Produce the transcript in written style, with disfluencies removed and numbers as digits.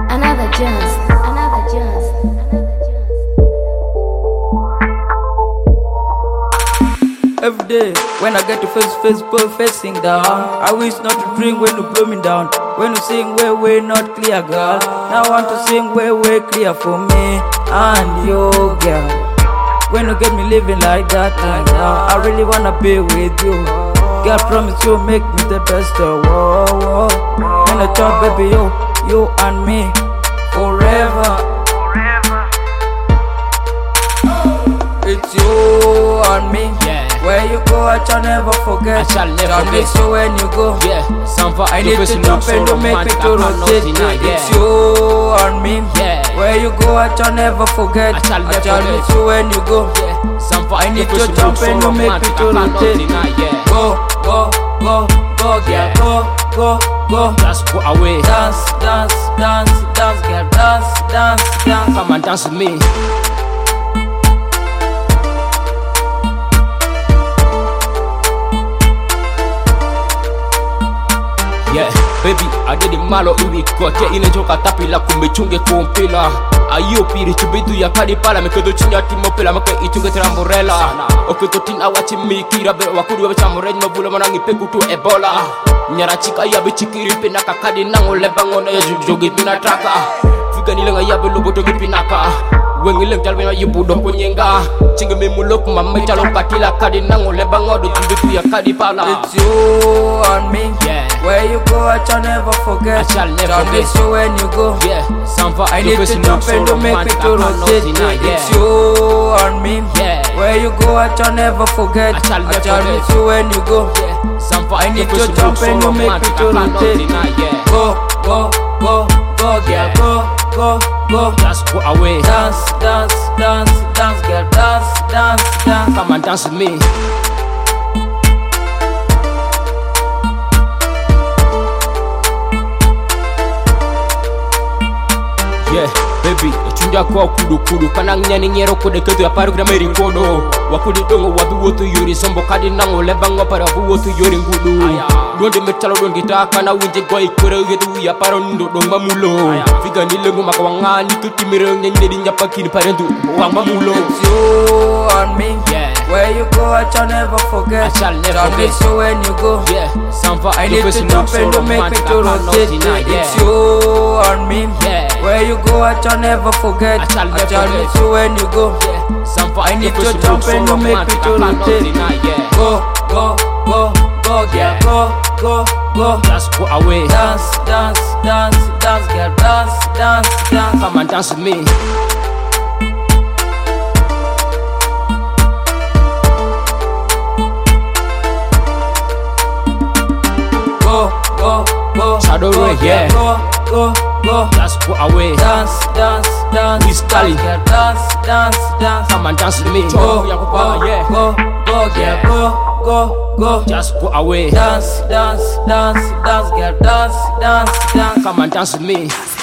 Another Jones, another Jones. Every day, when I get to face, facing down, I wish not to drink when you blow me down. When you sing way not clear, girl. Now I want to sing way clear for me and you, girl. When you get me living like that, I really wanna be with you. Girl, promise you make me the best of whoa. And I thought, baby, you and me forever. It's you and me. Yeah. Where you go, I shall never forget. I shall never Tell me forget. so when you go. Yeah, I need to jump and to make me to rotate. It's you and me. Yeah. Where you go, I shall never forget. I shall never tell me forget. so when you go. I need to jump and to make me to rotate. Go, girl. Go. Just go away. Dance, girl. Dance. Come and dance with me. Yeah, baby, adedi malo iwi kote ine joka tapila kumechunge kumpila. Ayo piri chubidu ya kadi pala mekedo chinya timo pela make ichunge tramborela. Oketo tina wachi mikira be wakuru be chamorej mabula manangi pekutu ebola. Nyara chika ya be chikiri pina kakadi nango lebangona ya jogi pina traka. Figani lenga ya be loboto gipinaka. Wengileng jalbe na yibudo kunyenga. Chinge me mulok mama chalo katila kadi nango lebangodo chubidu ya kadi pala. It's you and me. Yeah. Where you go, I shall never forget. I shall never Tell me forget. so when you go. Yeah, I need to jump and to make me to rotate. It's you and me. Yeah. Where you go, I shall never forget. I shall never tell me forget. so when you go. I need to jump and to make me to rotate. Go, girl. Go. Just go away. Dance, girl. Dance. Come and dance with me. Yeah, baby, chunja kwa kudu kanang nyani nyero kode ketu ya paru kina meri kodo. Wakudi dongo wabu wotu yuri sombo kadi nango lebango para bu wotu yuri ngudu. Donde metalo don kita kana winje goi kore yetu ya paro ndo dong mamulo. Figa ni lengo makawanga ni kutimire nyenye di nyapa kini parentu wang mamulo. It's you and me. Yeah. Where you go, I shall never forget. I shall never Tell me forget. so when you go. Yeah, I need to jump and to make me to rotate. It's you and me. Yeah. Where you go, I shall never forget. I shall never tell me forget. so when you go. I need to jump and to make me to rotate. Go, girl. Go. Just go away. Dance, girl. Dance. Come and dance with me. Go. Shadow Ray, yeah. Go. Just go away. Dance. Wiz Khali. Girl, dance. Come and dance with me. Go, Yeah. go. Just go away. Dance, girl. Dance. Come and dance with me.